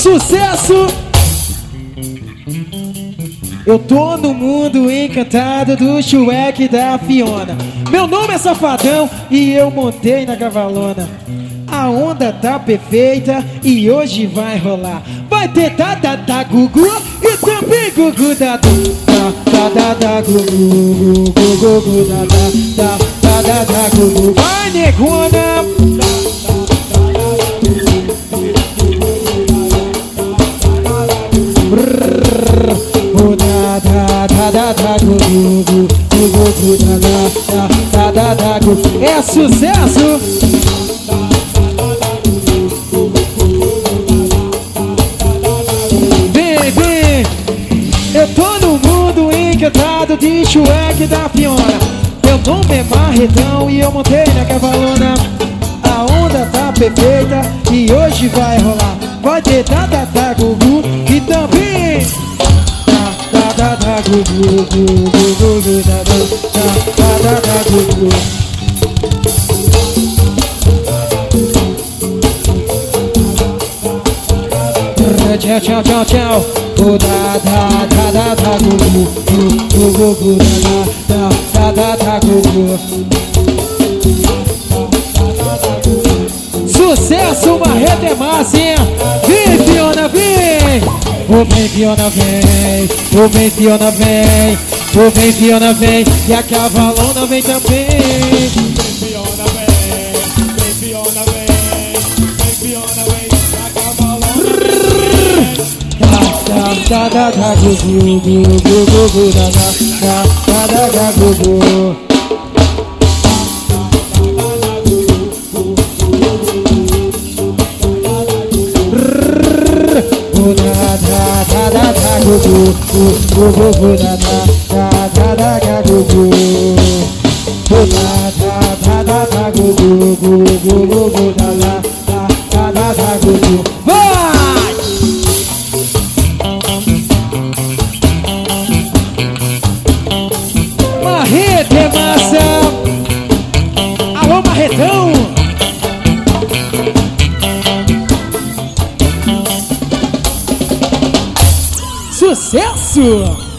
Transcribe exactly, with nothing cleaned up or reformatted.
Sucesso! Eu tô no mundo encantado do Shrek da Fiona. Meu nome é Safadão e eu montei na cavalona. A onda tá perfeita e hoje vai rolar. Vai ter dadada gugu e também gugu dada. Dadada gugu, gugu gugu dada. Dadada gugu. Vai negona. É sucesso! Vem, vem! Eu tô no mundo encantado de Shrek da Fiona. Meu nome é Marretão e eu montei na cavalona. A onda tá perfeita e hoje vai rolar. Vai ter dadada gugu e também dadada gugu, gugu gugu dadada gugu. Tchau, tchau, tchau, tchau. Oh, da, da, da, da, da, gugu, gugu, gugu, da, da, da, da, gugu. Sucesso, Marreta é massa, hein? Vem, Fiona, vem! Oh, vem, Fiona, vem! Oh, vem, Fiona, vem! Oh, vem, Fiona, vem! E a cavalona vem também! Vem, Fiona, vem! Vem, Fiona, vem! Vem, Fiona, vem! E a cavalona vem! Da, da, da, gugu, gugu, gugu, da, da, da, da, da, gugu. Da da da gugu, gugu da da da da da gugu. Da da da da gugu, gugu gugu da da da da gugu. Vai! Marreta é massa. Alô, Marretão. Sucesso!